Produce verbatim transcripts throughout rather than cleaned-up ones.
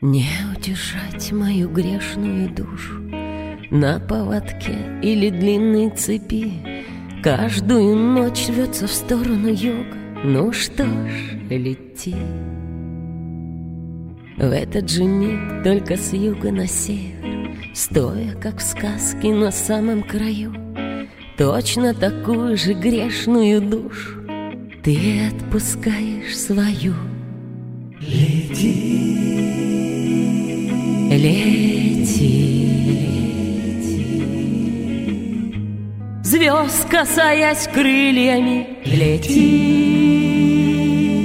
Не удержать мою грешную душу на поводке или длинной цепи. Каждую ночь рвется в сторону юга. Ну что ж, лети. В этот же миг только с юга на север, стоя, как в сказке на самом краю, точно такую же грешную душу ты отпускаешь свою. Лети, лети, звезд касаясь крыльями, лети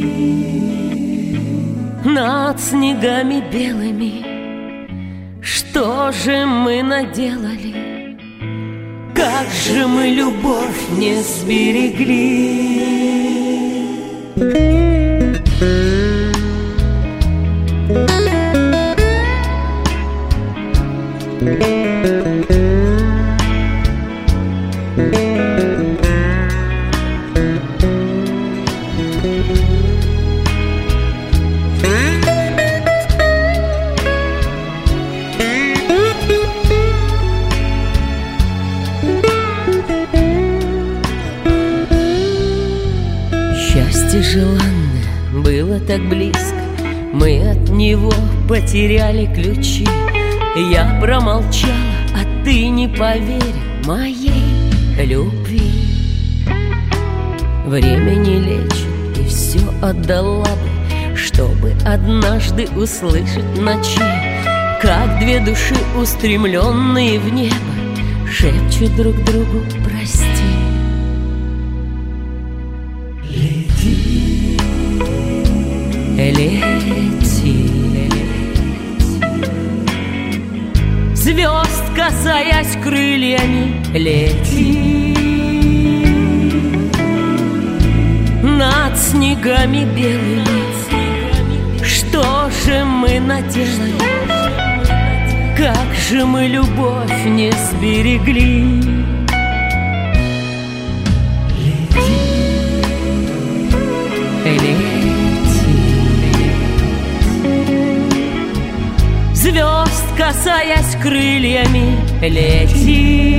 над снегами белыми. Что же мы наделали? Как же мы любовь не сберегли? Счастье желанное было так близко, мы от него потеряли ключи. Я промолчала, а ты не поверил моей любви. Время не лечит, и все отдала бы, чтобы однажды услышать ночи, как две души, устремленные в небо, шепчут друг другу прости. лети, Лети, звезд касаясь крыльями, лети над снегами белыми. Что же мы наделали? Как же мы любовь не сберегли? Звезд касаясь крыльями, лети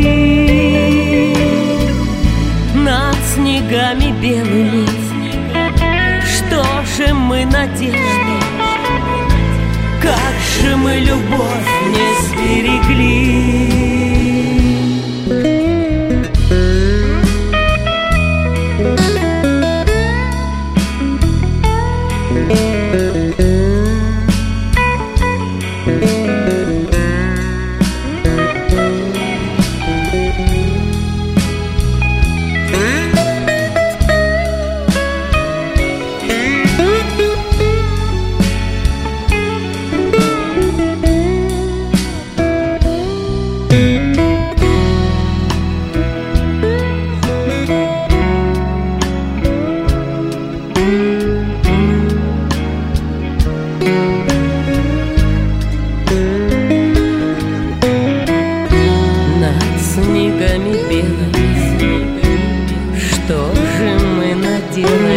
над снегами белыми. Что же мы наделали? Как же мы любовь не сберегли? Снегами белыми, что же мы наделали?